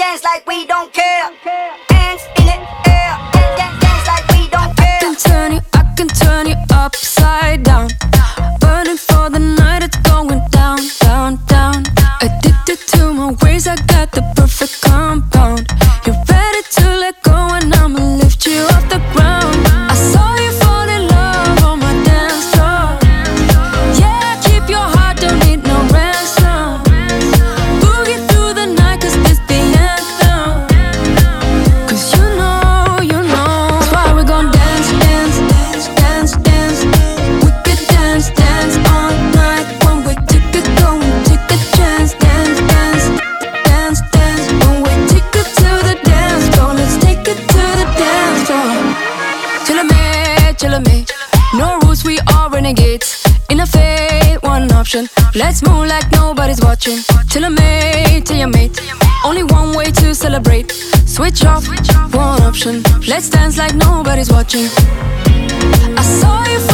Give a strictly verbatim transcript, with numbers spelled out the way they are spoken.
dance like we don't care. Hands in the air, dance, dance like we don't care. I can turn you, I can turn you upside down. Burning for the night, it's going down, down, down. Addicted to my ways, I got the perfect compound. You're ready to let go and I'ma lift you off the ground. I saw you fall in love on my dance floor. Yeah, keep your heart, don't need no ransom. Boogie through the night, cause this the anthem. Cause you know, you know, that's why we gon' dance, dance, dance, dance, dance. We could dance, dance all night. One way ticket, go and take a chance. Dance, dance, dance, dance. One way ticket to the dance floor. Let's take it to the dance floor. Chill me, chill me. No rules, we are renegades. In a fate, one option. Let's move like nobody's watching. Chill me, till your mate. Only one way to celebrate. Switch off, one option. Let's dance like nobody's watching. I saw you